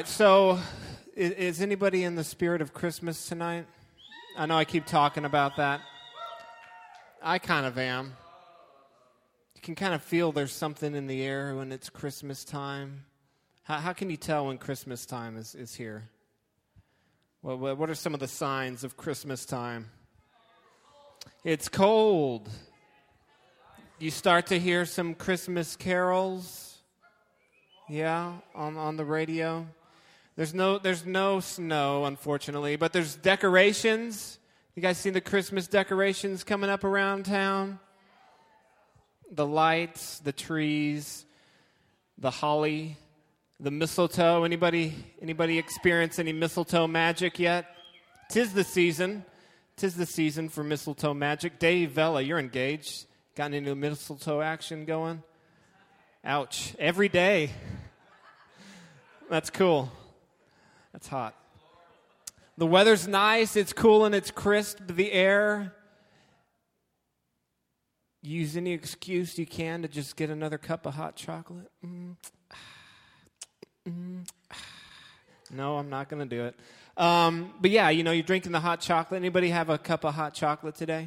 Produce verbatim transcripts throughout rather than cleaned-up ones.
right, so is, is anybody in the spirit of Christmas tonight? I know I keep talking about that. I kind of am. You can kind of feel there's something in the air when it's Christmas time. How, how can you tell when Christmas time is, is here? Well, what are some of the signs of Christmas time? It's cold. You start to hear some Christmas carols. Yeah, on, on the radio. There's no there's no snow, unfortunately, but there's decorations. You guys seen the Christmas decorations coming up around town? The lights, the trees, the holly, the mistletoe. Anybody anybody experience any mistletoe magic yet? 'Tis the season. 'Tis the season for mistletoe magic. Dave Vella, you're engaged. Got any mistletoe action going? Ouch. Every day. That's cool. That's hot. The weather's nice. It's cool and it's crisp. The air. Use any excuse you can to just get another cup of hot chocolate. Mm. Mm. No, I'm not going to do it. Um, but yeah, you know, you're drinking the hot chocolate. Anybody have a cup of hot chocolate today?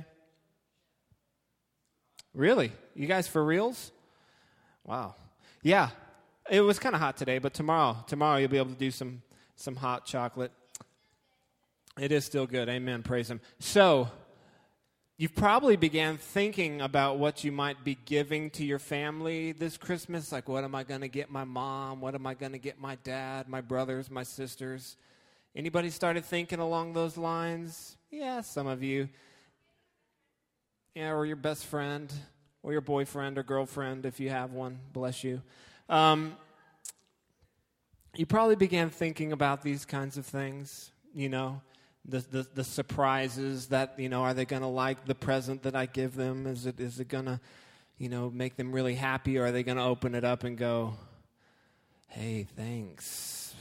Really? You guys for reals? Wow. Yeah, it was kind of hot today, but tomorrow, tomorrow you'll be able to do some, some hot chocolate. It is still good. Amen. Praise Him. So, you've probably began thinking about what you might be giving to your family this Christmas. Like, what am I going to get my mom? What am I going to get my dad, my brothers, my sisters? Anybody started thinking along those lines? Yeah, some of you. Yeah, or your best friend, or your boyfriend or girlfriend, if you have one. Bless you. Um, you probably began thinking about these kinds of things, you know. The, the the surprises that, you know, are they going to like the present that I give them? Is it is it going to, you know, make them really happy? Or are they going to open it up and go, hey, thanks.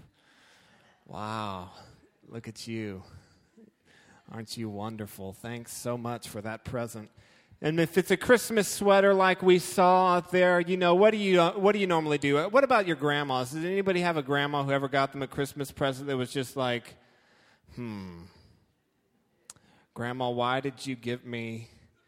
Wow, look at you. Aren't you wonderful? Thanks so much for that present. And if it's a Christmas sweater like we saw out there, you know, what do you what do you normally do? What about your grandmas? Does anybody have a grandma who ever got them a Christmas present that was just like, Hmm. Grandma, why did you give me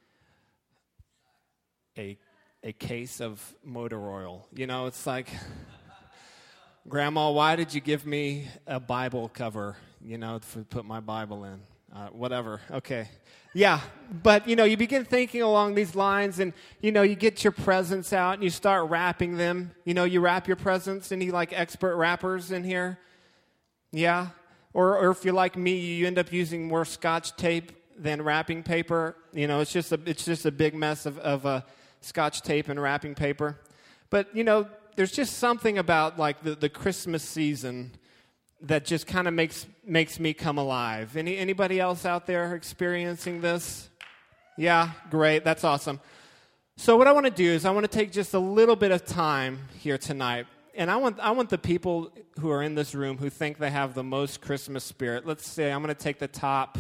a a case of motor oil? You know, it's like, Grandma, why did you give me a Bible cover, you know, to put my Bible in? Uh, whatever. Okay. Yeah, but, you know, you begin thinking along these lines, and, you know, you get your presents out and you start wrapping them. You know, you wrap your presents. Any, like, expert wrappers in here? Yeah? Or, or if you're like me, you end up using more Scotch tape than wrapping paper. You know, it's just a it's just a big mess of, of uh, Scotch tape and wrapping paper. But, you know, there's just something about, like, the, the Christmas season that just kind of makes makes me come alive. Any Anybody else out there experiencing this? Yeah, great. That's awesome. So what I want to do is I want to take just a little bit of time here tonight. And I want I want the people who are in this room who think they have the most Christmas spirit. Let's say I'm going to take the top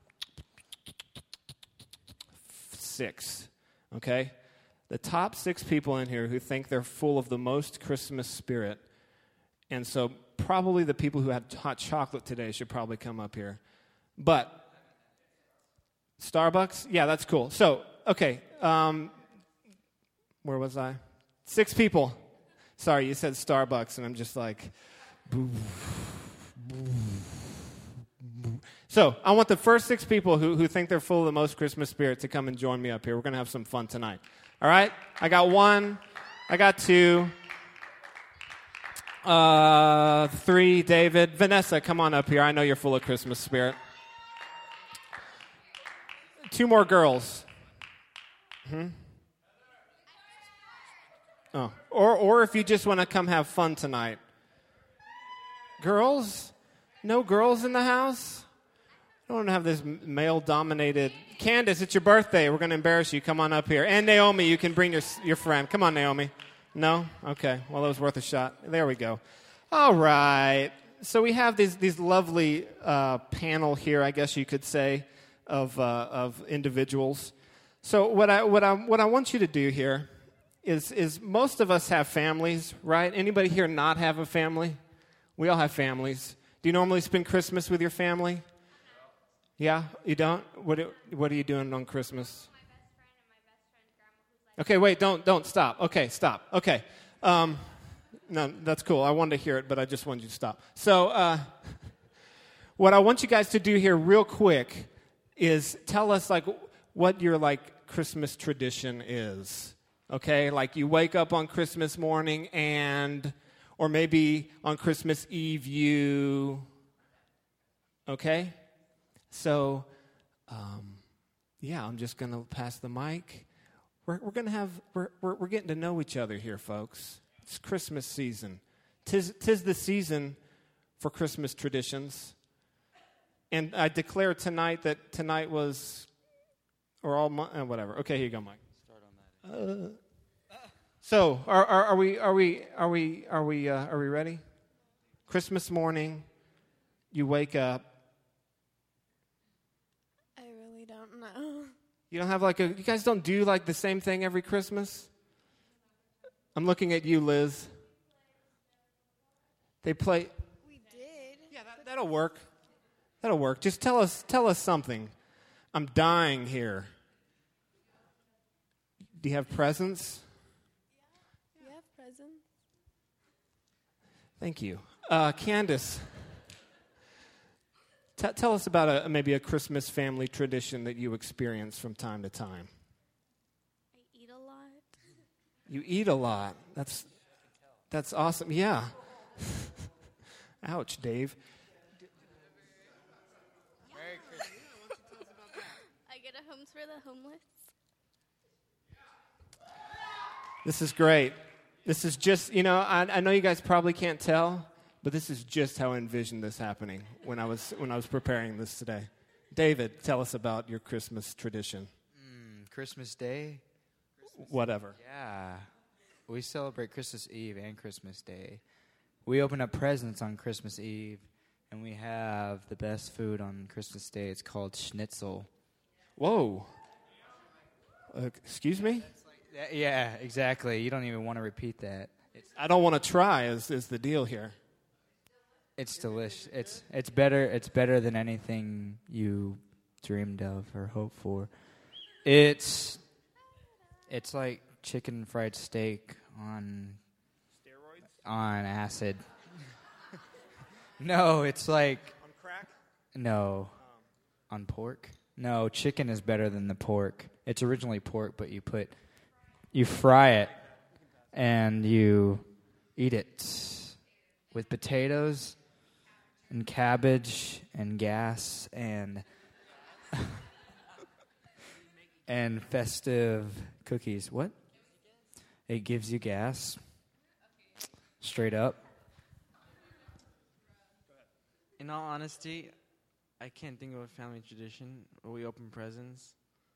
six, okay? The top six people in here who think they're full of the most Christmas spirit. And so probably the people who had hot chocolate today should probably come up here. But Starbucks? Yeah, that's cool. So, okay, um, where was I? Six people. Sorry, you said Starbucks, and I'm just like, boo, boo, boo. So I want the first six people who, who think they're full of the most Christmas spirit to come and join me up here. We're going to have some fun tonight. All right? I got one. I got two. Uh, three, David. Vanessa, come on up here. I know you're full of Christmas spirit. Two more girls. Hmm? Oh, or or if you just want to come have fun tonight. Girls? No girls in the house? I don't want to have this male-dominated... Candace, it's your birthday. We're going to embarrass you. Come on up here. And Naomi, you can bring your your friend. Come on, Naomi. No? Okay. Well, it was worth a shot. There we go. All right. So we have these these lovely uh, panel here, I guess you could say, of uh, of individuals. So what I what I what I want you to do here is is most of us have families, right? Anybody here not have a family? We all have families. Do you normally spend Christmas with your family? Yeah, you don't? What do, what are you doing on Christmas? My best friend and my best friend's grandma who's like... Okay, wait, don't, don't stop. Okay, stop. Okay. Um, no, that's cool. I wanted to hear it, but I just wanted you to stop. So uh, what I want you guys to do here real quick is tell us, like, what your, like, Christmas tradition is. Okay? Like, you wake up on Christmas morning and... Or maybe on Christmas Eve you... Okay? So, um, yeah, I'm just going to pass the mic. We're, we're going to have, we're, we're, we're getting to know each other here, folks. It's Christmas season. Tis, tis the season for Christmas traditions. And I declare tonight that tonight was, or all, mo- uh, whatever. Okay, here you go, Mike. Start on that. Uh, so, are, are, are we, are we, are we, are we, uh, are we ready? Christmas morning, you wake up. I really don't know. You don't have like a, you guys don't do like the same thing every Christmas? I'm looking at you, Liz. They play. We did. Yeah, that, that'll work. That'll work. Just tell us, tell us something. I'm dying here. Do you have presents? Yeah, we have presents. Thank you. Uh, Candace, t- tell us about a, maybe a Christmas family tradition that you experience from time to time. I eat a lot. You eat a lot. That's that's awesome. Yeah. Ouch, Dave. I get a homes for the homeless. This is great. This is just, you know, I, I know you guys probably can't tell, but this is just how I envisioned this happening when I was when I was preparing this today. David, tell us about your Christmas tradition. Mm, Christmas Day? Whatever. Yeah. We celebrate Christmas Eve and Christmas Day. We open up presents on Christmas Eve, and we have the best food on Christmas Day. It's called schnitzel. Whoa. Uh, excuse me? Yeah, exactly. You don't even want to repeat that. It's, I don't want to try is, is the deal here. it's delicious. It's it's better. It's better than anything you dreamed of or hoped for. It's it's like chicken fried steak on Steroids? on acid. No, it's like On crack? no on pork. No, chicken is better than the pork. It's originally pork, but you put you fry it and you eat it with potatoes and cabbage and gas and and festive cookies. What? It gives you gas. Straight up. In all honesty, I can't think of a family tradition where we open presents.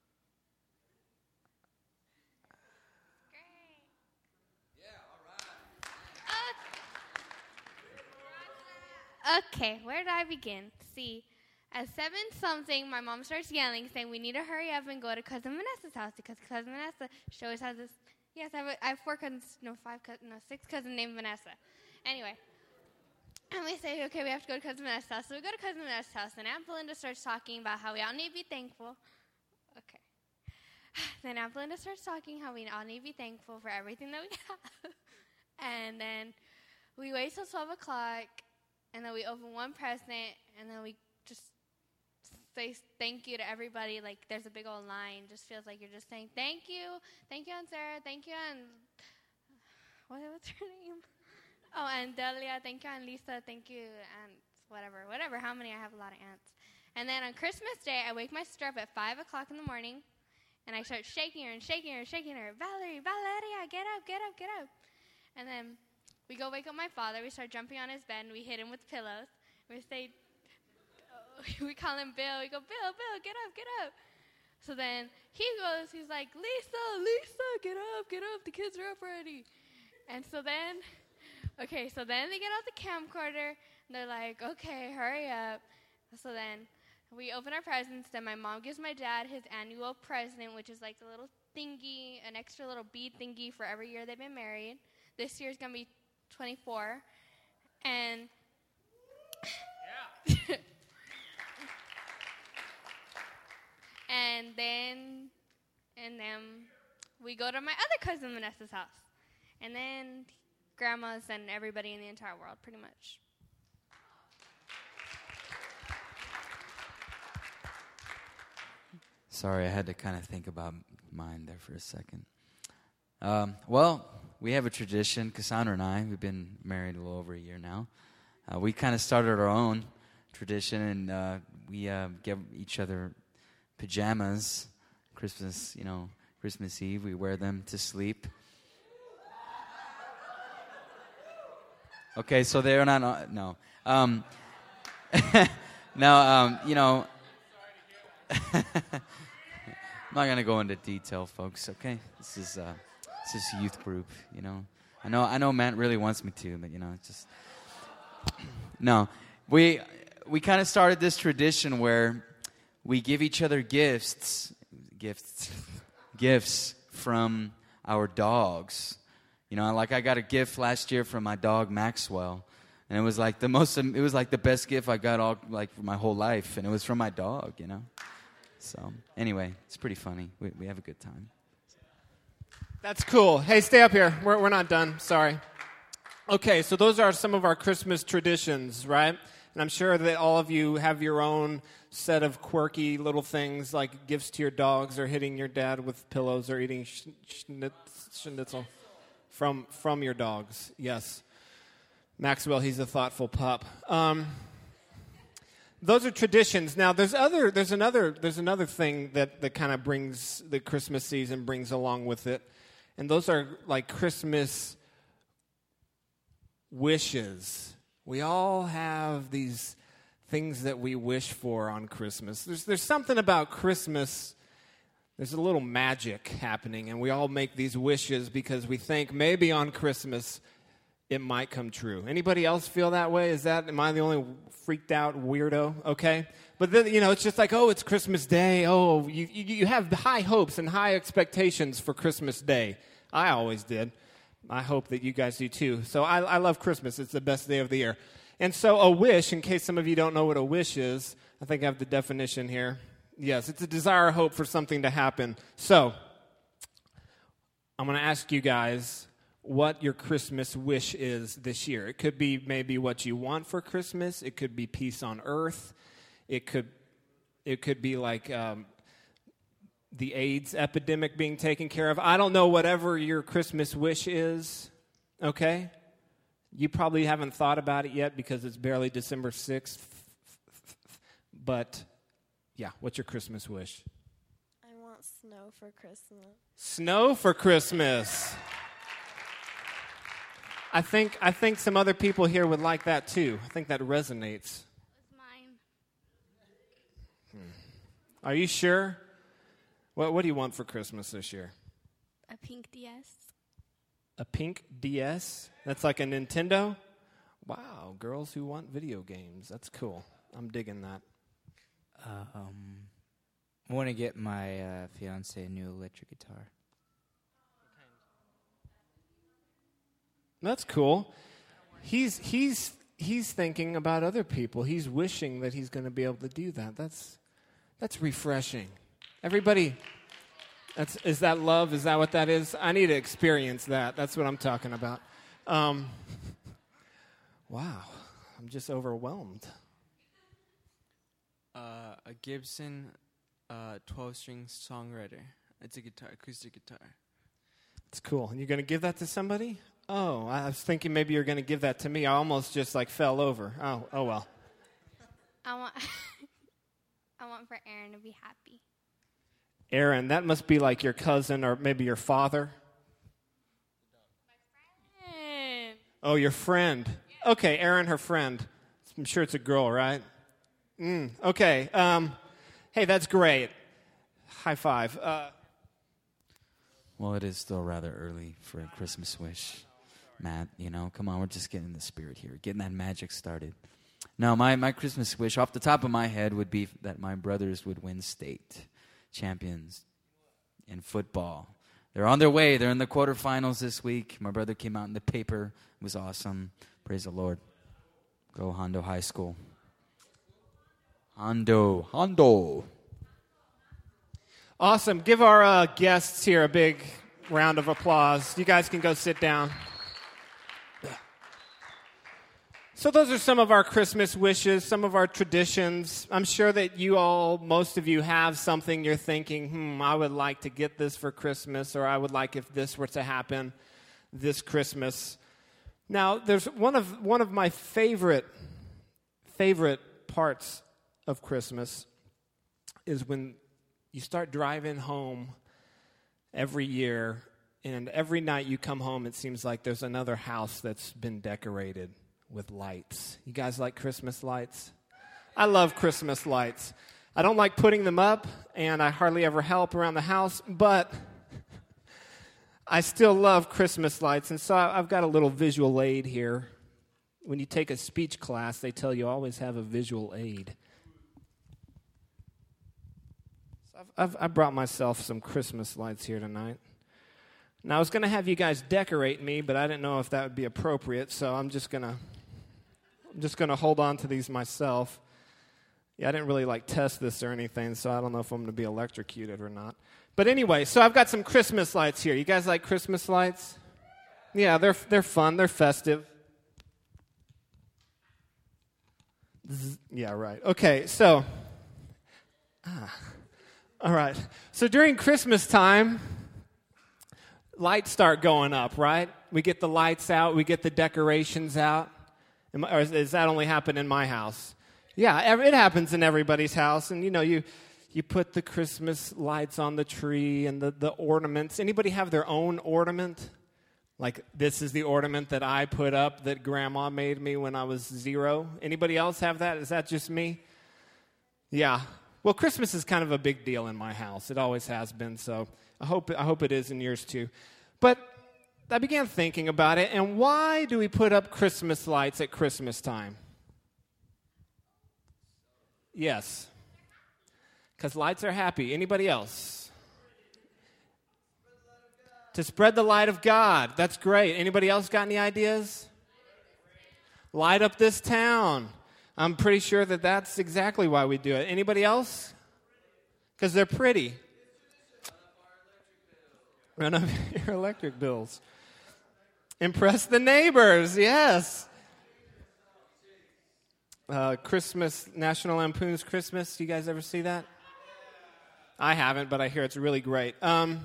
Okay, where do I begin? See, at seven something, my mom starts yelling, saying we need to hurry up and go to Cousin Vanessa's house because Cousin Vanessa, she always has this. Yes, I have, a, I have four cousins, no five cousins, no six cousins named Vanessa. Anyway, and we say, okay, we have to go to Cousin Vanessa's house. So we go to Cousin Vanessa's house, and Aunt Belinda starts talking about how we all need to be thankful. Okay. Then Aunt Belinda starts talking how we all need to be thankful for everything that we have. And then we wait till twelve o'clock. And then we open one present, and then we just say thank you to everybody. Like, there's a big old line. Just feels like you're just saying thank you. Thank you, Aunt Sarah. Thank you, Aunt... What, what's her name? Oh, and Delia. Thank you, Aunt Lisa. Thank you, Aunt whatever. Whatever, how many? I have a lot of aunts. And then on Christmas Day, I wake my sister up at five o'clock in the morning, and I start shaking her and shaking her and shaking her. Valerie, Valeria, get up, get up, get up. And then... we go wake up my father. We start jumping on his bed, and we hit him with pillows. We say, oh, we call him Bill. We go, Bill, Bill, get up, get up. So then he goes, he's like, Lisa, Lisa, get up, get up. The kids are up already. And so then, okay, so then they get out the camcorder, and they're like, okay, hurry up. So then we open our presents. Then my mom gives my dad his annual present, which is like a little thingy, an extra little bead thingy for every year they've been married. This year's going to be twenty-four, and and then and then we go to my other cousin Vanessa's house, and then grandma's and everybody in the entire world, pretty much. Sorry, I had to kind of think about mine there for a second. Um, well, we have a tradition, Cassandra and I, we've been married a little over a year now. Uh, we kind of started our own tradition, and uh, we uh, give each other pajamas. Christmas, you know, Christmas Eve, we wear them to sleep. Okay, so they're not, uh, no. Um, now, um, you know, I'm not going to go into detail, folks, okay? This is uh, this is youth group, you know. I know I know Matt really wants me to, but, you know, it's just... No. We we kind of started this tradition where we give each other gifts, gifts, gifts from our dogs. You know, like I got a gift last year from my dog, Maxwell. And it was like the most, it was like the best gift I got all, like, for my whole life. And it was from my dog, you know. So, anyway, it's pretty funny. We, we have a good time. That's cool. Hey, stay up here. We're, we're not done. Sorry. Okay, so those are some of our Christmas traditions, right? And I'm sure that all of you have your own set of quirky little things like gifts to your dogs or hitting your dad with pillows or eating sch- schnitz- schnitzel from, from your dogs. Yes. Maxwell, he's a thoughtful pup. Um, those are traditions. Now, there's other, there's another, there's another thing that, that kind of brings the Christmas season brings along with it, and those are like Christmas wishes. We all have these things that we wish for on Christmas. There's there's something about Christmas. There's a little magic happening, and we all make these wishes because we think maybe on Christmas it might come true. Anybody else feel that way? Is that, am I the only freaked out weirdo? Okay. But then, you know, it's just like, oh, it's Christmas Day. Oh, you, you, you have high hopes and high expectations for Christmas Day. I always did. I hope that you guys do too. So I, I love Christmas. It's the best day of the year. And so a wish, in case some of you don't know what a wish is, I think I have the definition here. Yes, it's a desire or hope for something to happen. So I'm going to ask you guys what your Christmas wish is this year. It could be maybe what you want for Christmas. It could be peace on earth. It could it could be like um, the AIDS epidemic being taken care of. I don't know, whatever your Christmas wish is, okay? You probably haven't thought about it yet because it's barely December sixth. But, yeah, what's your Christmas wish? I want snow for Christmas. Snow for Christmas. I think I think some other people here would like that too. I think that resonates. It was mine. Hmm. Are you sure? What What do you want for Christmas this year? A pink D S. A pink D S? That's like a Nintendo? Wow, girls who want video games. That's cool. I'm digging that. Um, I want to get my uh, fiance a new electric guitar. That's cool. He's he's he's thinking about other people. He's wishing that he's going to be able to do that. That's that's refreshing. Everybody, that's is that love? Is that what that is? I need to experience that. That's what I'm talking about. Um, wow, I'm just overwhelmed. Uh, a Gibson uh, twelve-string songwriter. It's a guitar, acoustic guitar. It's cool. And you're going to give that to somebody? Oh, I was thinking maybe you're going to give that to me. I almost just like fell over. Oh, oh well. I want I want for Aaron to be happy. Aaron, that must be like your cousin or maybe your father. My friend. Oh, your friend. Okay, Aaron, her friend. I'm sure it's a girl, right? Mm, okay. Um, hey, that's great. High five. Uh, Well, it is still rather early for a Christmas wish. Matt, you know, come on, we're just getting the spirit here, getting that magic started. No, my, my Christmas wish off the top of my head would be that my brothers would win state champions in football. They're on their way. They're in the quarterfinals this week. My brother came out in the paper. It was awesome. Praise the Lord. Go Hondo High School. Hondo. Hondo. Awesome. Give our uh, guests here a big round of applause. You guys can go sit down. So those are some of our Christmas wishes, some of our traditions. I'm sure that you all, most of you, have something you're thinking, hmm, I would like to get this for Christmas, or I would like if this were to happen this Christmas. Now, there's one of one of my favorite favorite parts of Christmas is when you start driving home every year, and every night you come home, it seems like there's another house that's been decorated with lights. You guys like Christmas lights? I love Christmas lights. I don't like putting them up, and I hardly ever help around the house, but I still love Christmas lights, and so I've got a little visual aid here. When you take a speech class, they tell you always have a visual aid. So I've, I've, I brought myself some Christmas lights here tonight. Now, I was going to have you guys decorate me, but I didn't know if that would be appropriate, so I'm just going to I'm just going to hold on to these myself. Yeah, I didn't really, like, test this or anything, so I don't know if I'm going to be electrocuted or not. But anyway, so I've got some Christmas lights here. You guys like Christmas lights? Yeah, they're they're fun. They're festive. Zzz, yeah, right. Okay, so, ah, all right. So during Christmas time, lights start going up, right? We get the lights out. We get the decorations out. Am I, or does that only happen in my house? Yeah, it happens in everybody's house. And, you know, you you put the Christmas lights on the tree and the, the ornaments. Anybody have their own ornament? Like, this is the ornament that I put up that Grandma made me when I was zero. Anybody else have that? Is that just me? Yeah. Well, Christmas is kind of a big deal in my house. It always has been, so I hope I hope it is in yours too. But I began thinking about it, and why do we put up Christmas lights at Christmas time? Yes. Because lights are happy. Anybody else? To spread the light of God. That's great. Anybody else got any ideas? Light up this town. I'm pretty sure that that's exactly why we do it. Anybody else? Because they're pretty. Run up your electric bills. Impress the neighbors, yes. Uh, Christmas, National Lampoon's Christmas. You guys ever see that? I haven't, but I hear it's really great. Um,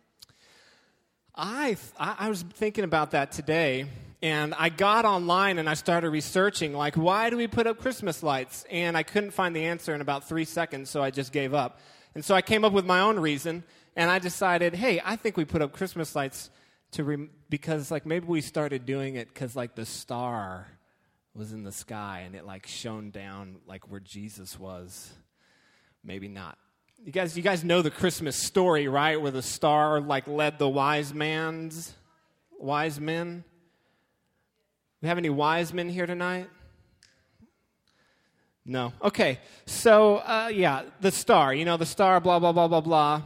I, I I was thinking about that today, and I got online and I started researching, like, why do we put up Christmas lights? And I couldn't find the answer in about three seconds, so I just gave up. And so I came up with my own reason, and I decided, hey, I think we put up Christmas lights to rem- because, like, maybe we started doing it because, like, the star was in the sky and it, like, shone down, like, where Jesus was. Maybe not. You guys, you guys know the Christmas story, right? Where the star, like, led the wise man's, wise men. We have any wise men here tonight? No. Okay. So, uh, yeah, the star. You know, the star, blah, blah, blah, blah, blah.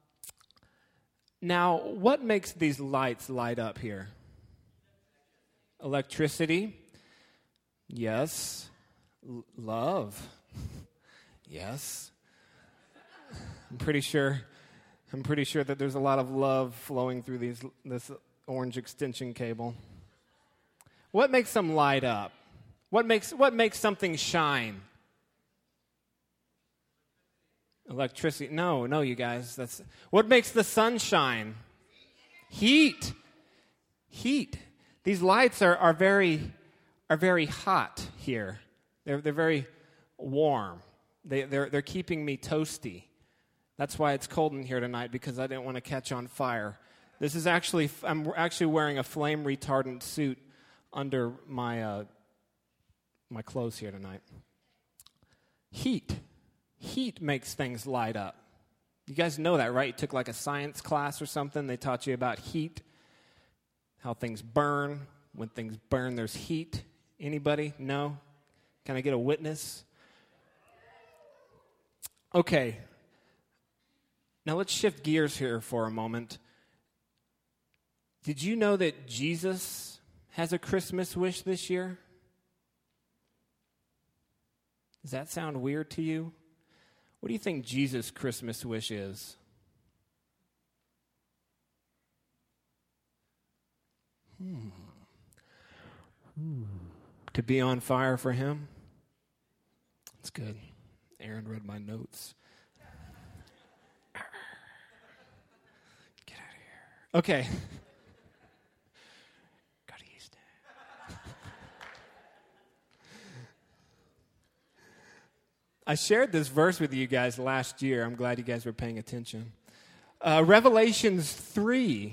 Now, what makes these lights light up here? Electricity. Yes. L- love. Yes. I'm pretty sure I'm pretty sure that there's a lot of love flowing through these this orange extension cable. What makes them light up? What makes what makes something shine? Electricity. No, no, you guys. That's what makes the sun shine? Heat. Heat. These lights are, are very are very hot here. They're they're very warm. They they're they're keeping me toasty. That's why it's cold in here tonight, because I didn't want to catch on fire. This is actually I'm actually wearing a flame retardant suit under my uh, my clothes here tonight. Heat. Heat makes things light up. You guys know that, right? You took like a science class or something. They taught you about heat, how things burn. When things burn, there's heat. Anybody? No? Can I get a witness? Okay. Now let's shift gears here for a moment. Did you know that Jesus has a Christmas wish this year? Does that sound weird to you? What do you think Jesus' Christmas wish is? Hmm. Hmm. To be on fire for him? That's good. Aaron read my notes. Get out of here. Okay. Go to Houston. I shared this verse with you guys last year. I'm glad you guys were paying attention. Uh, Revelations three,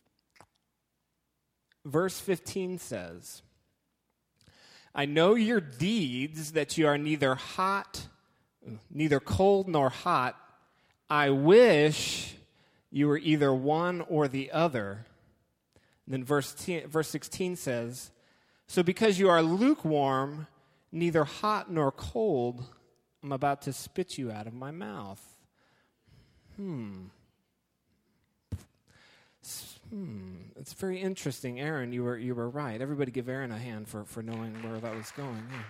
verse fifteen says, I know your deeds, that you are neither hot, neither cold nor hot. I wish you were either one or the other. And then verse ten, verse sixteen says, so because you are lukewarm, neither hot nor cold, I'm about to spit you out of my mouth. Hmm. Hmm. It's very interesting. Aaron, you were you were right. Everybody give Aaron a hand for, for knowing where that was going. Yeah.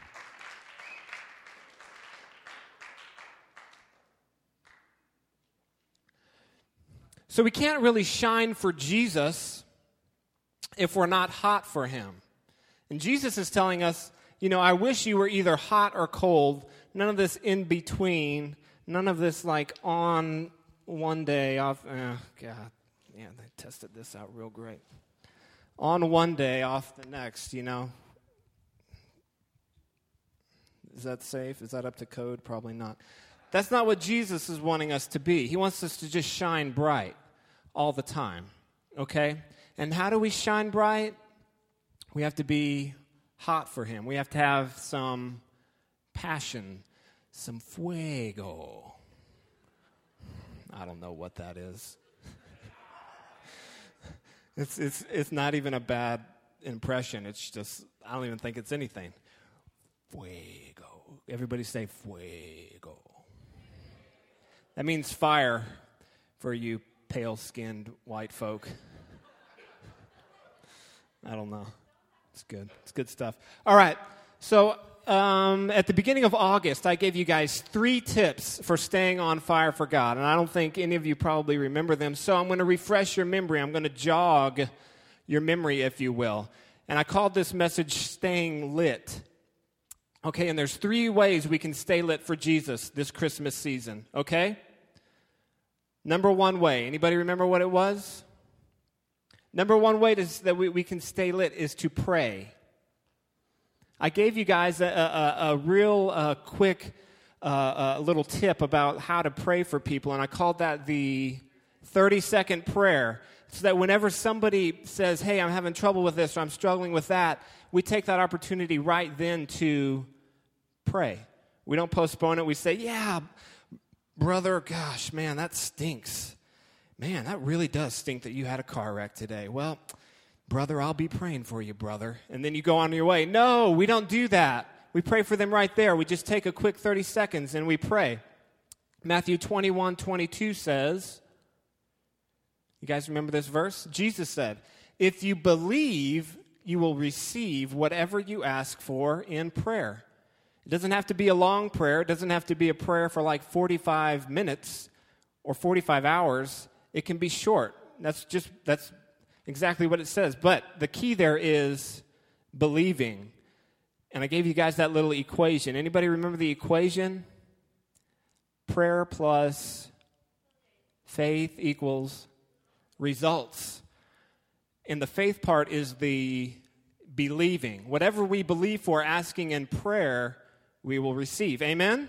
So we can't really shine for Jesus if we're not hot for him. And Jesus is telling us, you know, I wish you were either hot or cold. None of this in between. None of this like on one day off. Oh, God. Yeah, they tested this out real great. On one day, off the next, you know. Is that safe? Is that up to code? Probably not. That's not what Jesus is wanting us to be. He wants us to just shine bright all the time, okay? And how do we shine bright? We have to be hot for him. We have to have some passion, some fuego. I don't know what that is. It's it's it's not even a bad impression. It's just, I don't even think it's anything. Fuego. Everybody say fuego. That means fire for you pale-skinned white folk. I don't know. It's good. It's good stuff. All right. So um, at the beginning of August, I gave you guys three tips for staying on fire for God. And I don't think any of you probably remember them. So I'm going to refresh your memory. I'm going to jog your memory, if you will. And I called this message Staying Lit. Okay, and there's three ways we can stay lit for Jesus this Christmas season. Okay? Number one way. Anybody remember what it was? Number one way to, that we, we can stay lit is to pray. I gave you guys a, a, a real uh, quick uh, uh, little tip about how to pray for people, and I called that the thirty-second prayer, so that whenever somebody says, hey, I'm having trouble with this or I'm struggling with that, we take that opportunity right then to pray. We don't postpone it. We say, yeah, brother, gosh, man, that stinks. Man, that really does stink that you had a car wreck today. Well, brother, I'll be praying for you, brother. And then you go on your way. No, we don't do that. We pray for them right there. We just take a quick thirty seconds and we pray. Matthew twenty-one twenty-two says, you guys remember this verse? Jesus said, if you believe, you will receive whatever you ask for in prayer. It doesn't have to be a long prayer. It doesn't have to be a prayer for like forty-five minutes or forty-five hours. It can be short. That's just, that's exactly what it says. But the key there is believing. And I gave you guys that little equation. Anybody remember the equation? Prayer plus faith equals results. And the faith part is the believing. Whatever we believe for, asking in prayer, we will receive. Amen?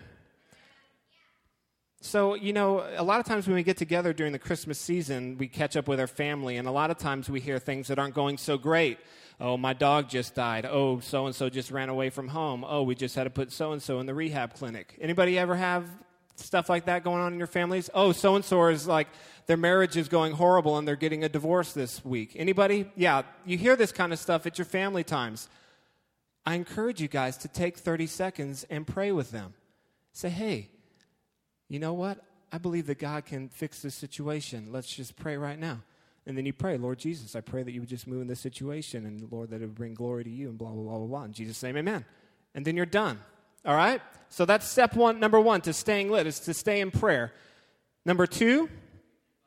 So, you know, a lot of times when we get together during the Christmas season, we catch up with our family, and a lot of times we hear things that aren't going so great. Oh, my dog just died. Oh, so-and-so just ran away from home. Oh, we just had to put so-and-so in the rehab clinic. Anybody ever have stuff like that going on in your families? Oh, so-and-so is like, their marriage is going horrible and they're getting a divorce this week. Anybody? Yeah, you hear this kind of stuff at your family times. I encourage you guys to take thirty seconds and pray with them. Say, hey, you know what? I believe that God can fix this situation. Let's just pray right now. And then you pray, Lord Jesus, I pray that you would just move in this situation, and Lord, that it would bring glory to you, and blah, blah, blah, blah, blah. In Jesus' name, amen. And then you're done. All right? So that's step one, number one, to staying lit, is to stay in prayer. Number two,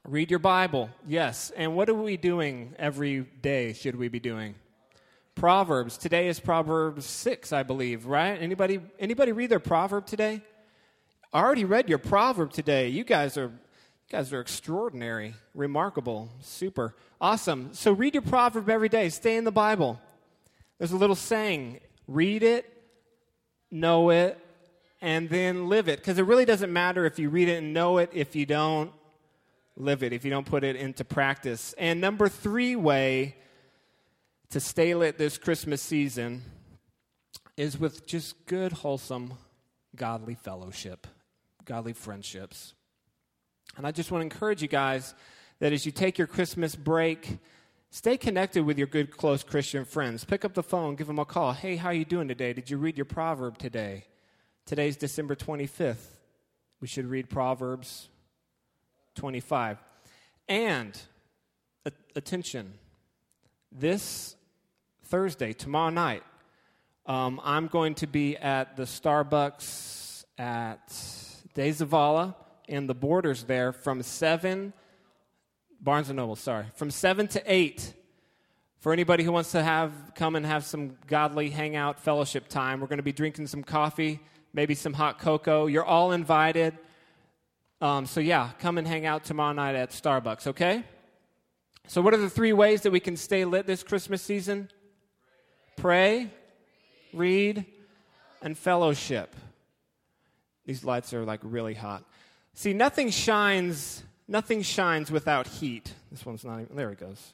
Read your Bible, yes. And what are we doing every day should we be doing? Proverbs. Today is Proverbs six, I believe, right? Anybody anybody read their proverb today? I already read your proverb today. You guys are you guys are extraordinary, remarkable, super, awesome. So read your proverb every day. Stay in the Bible. There's a little saying, read it, know it, and then live it. Because it really doesn't matter if you read it and know it if you don't live it, if you don't put it into practice. And number three way to stay lit this Christmas season is with just good, wholesome, godly fellowship, godly friendships. And I just want to encourage you guys that as you take your Christmas break, stay connected with your good, close Christian friends. Pick up the phone, give them a call. Hey, how are you doing today? Did you read your proverb today? Today's December twenty-fifth. We should read Proverbs twenty-five. And, a- attention, this Thursday, tomorrow night, um, I'm going to be at the Starbucks at De Zavala and the Borders there from seven, Barnes and Noble, sorry, from seven to eight. For anybody who wants to have come and have some godly hangout fellowship time, we're going to be drinking some coffee, maybe some hot cocoa. You're all invited. Um, so yeah, come and hang out tomorrow night at Starbucks, okay? So what are the three ways that we can stay lit this Christmas season? Pray, read, and fellowship. These lights are like really hot. See, nothing shines, nothing shines without heat. This one's not even, there it goes.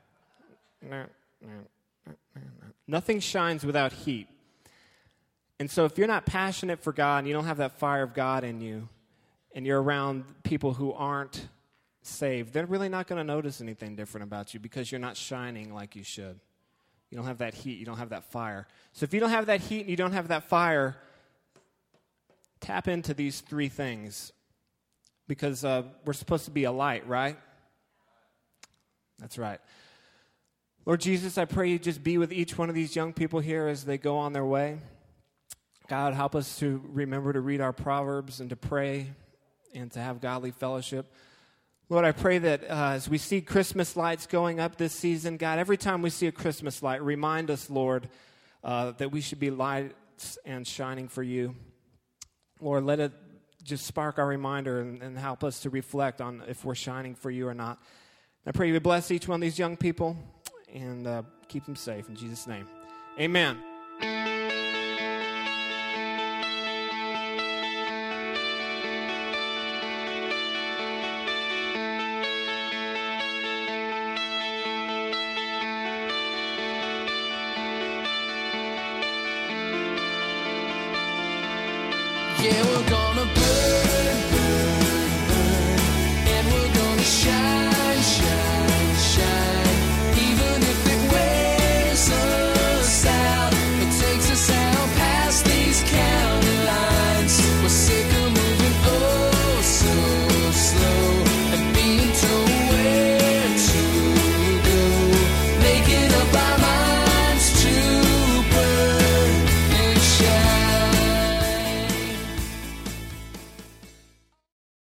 Nothing shines without heat. And so if you're not passionate for God and you don't have that fire of God in you, and you're around people who aren't saved, they're really not going to notice anything different about you because you're not shining like you should. You don't have that heat. You don't have that fire. So if you don't have that heat and you don't have that fire, tap into these three things because uh, we're supposed to be a light, right? That's right. Lord Jesus, I pray you just be with each one of these young people here as they go on their way. God, help us to remember to read our Proverbs and to pray and to have godly fellowship. Lord, I pray that uh, as we see Christmas lights going up this season, God, every time we see a Christmas light, remind us, Lord, uh, that we should be lights and shining for you. Lord, let it just spark our reminder and, and help us to reflect on if we're shining for you or not. I pray you would bless each one of these young people and uh, keep them safe. In Jesus' name, amen. Yeah, we're gonna burn.